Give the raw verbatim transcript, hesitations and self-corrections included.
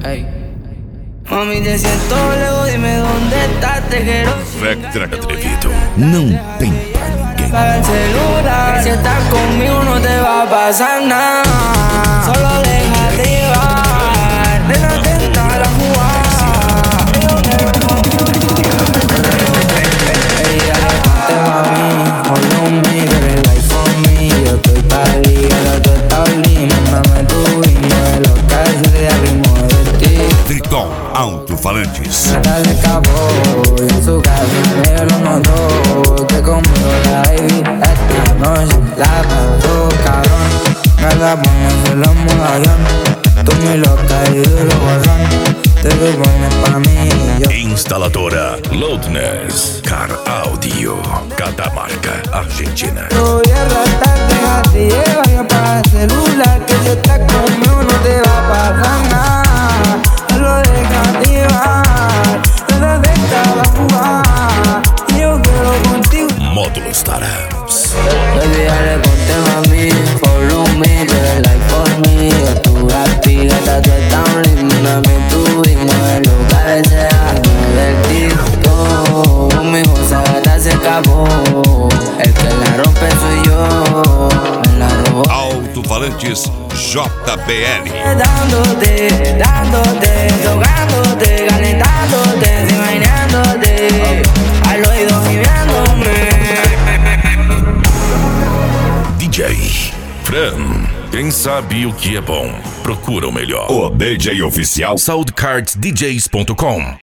Ey. Mami, te siento lejos, dime dónde estás, te quiero. Vectra atrevido, não tem pra ninguém. Para el celular, si estás conmigo no te va a pasar nada. Solo déjate llevar, de la tenta a la jugada. Ella te mami, hold on me, pero like for me. Yo estoy para ligar, tú estás lindo. Mándame tu ritmo de lo que hace al ritmo de ti. Triton Alto-Falantes. Nada se escapó, y en su casa me lo notó. Que conmigo la baby esta noche la pasó, cabrón. Me la pones en la modallón. Tú me loca y duro borrón. Te lo pones pa' mí y yo. Instaladora Loudness Car Audio, Catamarca, Argentina. Voy a tratar de dejarte llevar y apaga el celular. Que si estás conmigo no te va a pasar nada. Solo déjate llevar, no te dejes la jugar. Y yo quiero contigo. Módulo Startups. Baby, dale ponte mami, follow me, tú eres like for me. Yo tu gatita, tú estás un ritmo, dame tu ritmo. El lugar ese algo del TikTok. Mi cosa gata se escapó, el que la rompe soy yo, me la robó. Alto-Falantes J B L. Dándote, dándote, tocándote, calentándote, imaginándote, al oído viviéndome. D J Fran. Quem sabe o que é bom, procura o melhor. O D J oficial soundcards d js ponto com.